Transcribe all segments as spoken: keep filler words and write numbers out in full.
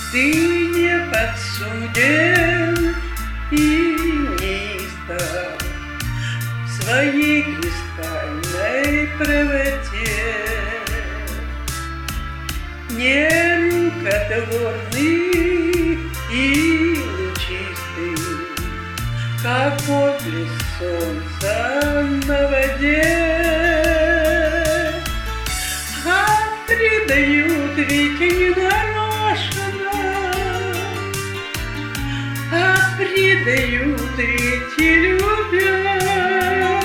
Ты не подсуден и неистов в своей кристальной правоте, не рукотворный и лучистый, как отблеск солнца на воде, а предают ведь ненарочно, а предают ведь и любя,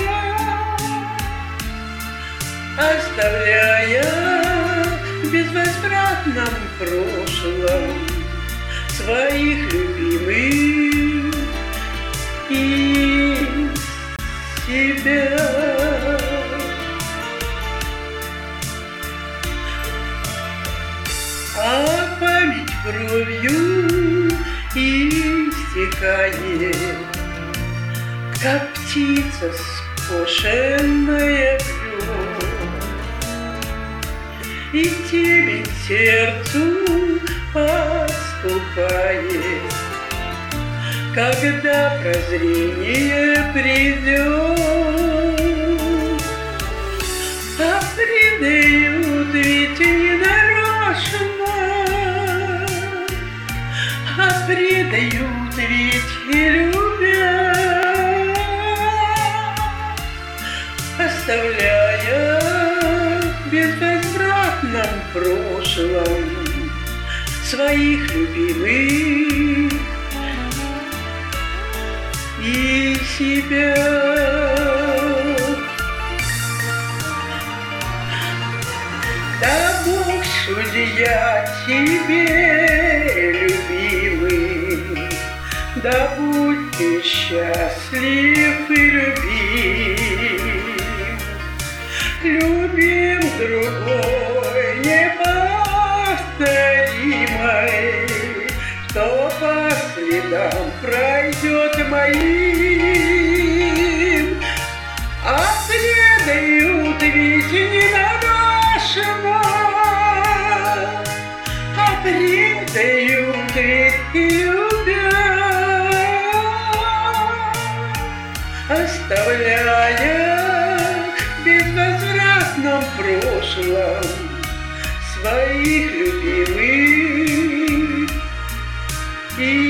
оставляя в безвозвратном прошлом своих любимых и себя. А память кровью истекает, как птица скошенная в лед, и тебе сердцу поступает, когда прозрение придет, а предают ведь ненарочно, а предают ведь и любя, оставляя в безвозвратном прошлом своих любимых и себя. Да Бог судья тебе, любимый, да будь ты счастлив и любим, любим другой неповторимой, кто по следам пройдет моим, а предают ведь ненарочно, а предают ведь и любя, оставляя в безвозвратном прошлом своих любимых и